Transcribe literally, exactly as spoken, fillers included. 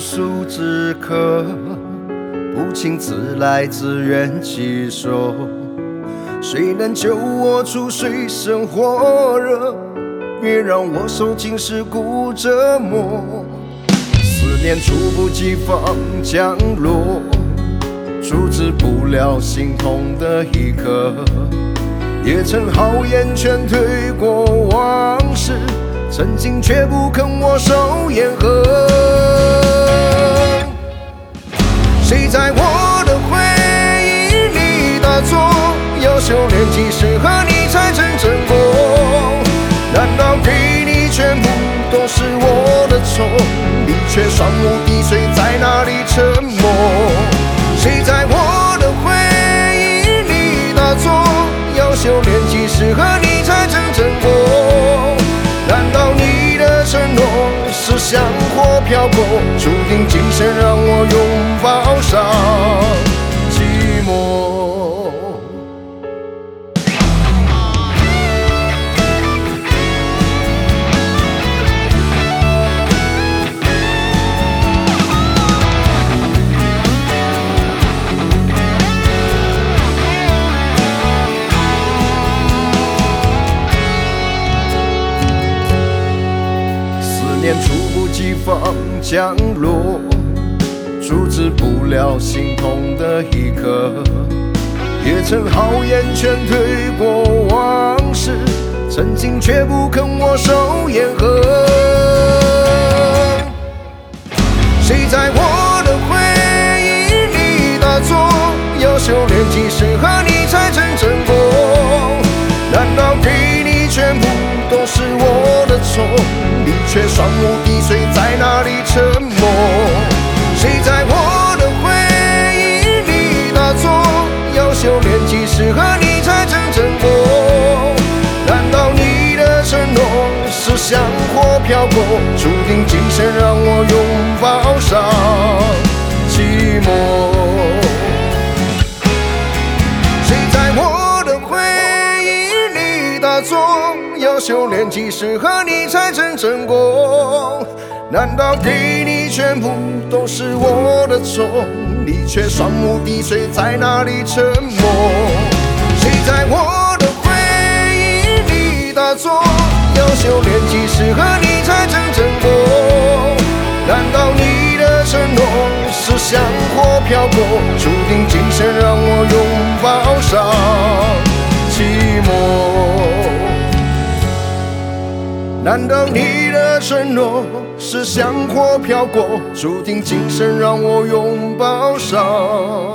诉之客，不请自来自圆其手。谁能救我出水深火热？别让我受尽世故折磨。思念猝不及防降落，阻止不了心痛的一刻。也曾豪言劝退过往事，曾经却不肯握手言和。谁在我的回忆里打坐？要修炼几世和你才真正过？难道给你全部都是我的错？你却双目滴水，在哪里沉默？谁在我的回忆里打坐？要修炼几世和你才真正过？难道你的承诺是像火飘过，注定今生让我拥抱上寂寞？思念猝不及防降落，阻止不了心痛的一刻。也曾豪言劝退过往事，曾经却不肯握手言和。谁在我的回忆里打坐？要修炼几世和你才真正过？难道给你全部都是我的错？你却双目滴水，在哪里沉默？谁在我的回忆里打坐？要修炼几世和你才真正过？难道你的承诺是像火飘过，注定今生让我拥抱上寂寞？谁在我的回忆里打坐？要修炼几世和你才真正过？难道给你全部都是我的错？你却双目滴水，在哪里沉默？谁在我的回忆里打坐？要修炼几世和你才真正过？难道你的承诺是像火飘过，注定今生让我拥抱上寂寞？难道你的承诺是像火飘过，注定今生让我拥抱上